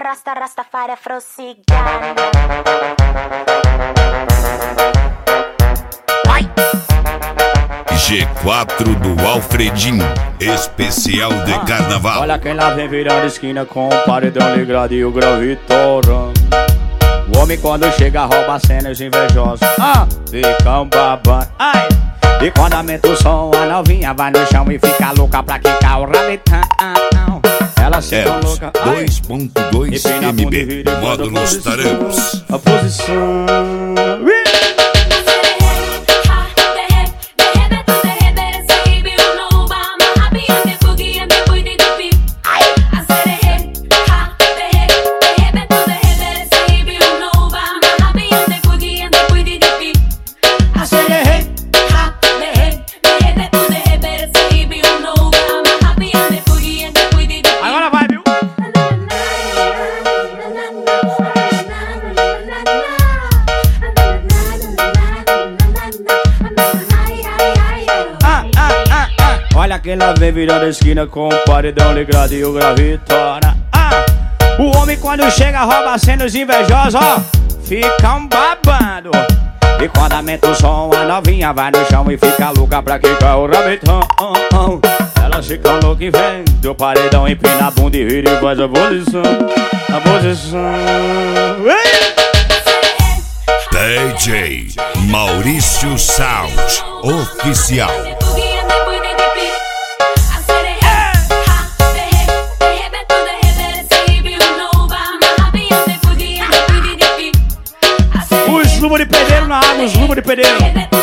Rastafari Frossigano. G4 do Alfredinho, especial de carnaval. Olha quem lá vem virando esquina com o paredão ligado e o grau estourando. O homem quando chega rouba cenas invejosos, ficam babando. Ai! E quando aumenta o som, a novinha vai no chão e fica louca pra quicar o rabetão. Ela se coloca 2.2 MB, modo nos taramos. A posição. Olha quem lá vem virando a esquina com o paredão ligado e o gravitona. O homem quando chega rouba cenas invejosos, ficam babando. E quando aumenta o som, a novinha vai no chão e fica louca pra quicar o rabetão. Elas ficam loucas e vem do paredão, empina a bunda e vira e faz a posição. A posição. DJ Maurício Sound Oficial. Os luvos de pedreiro na água, os luvos de pedreiro.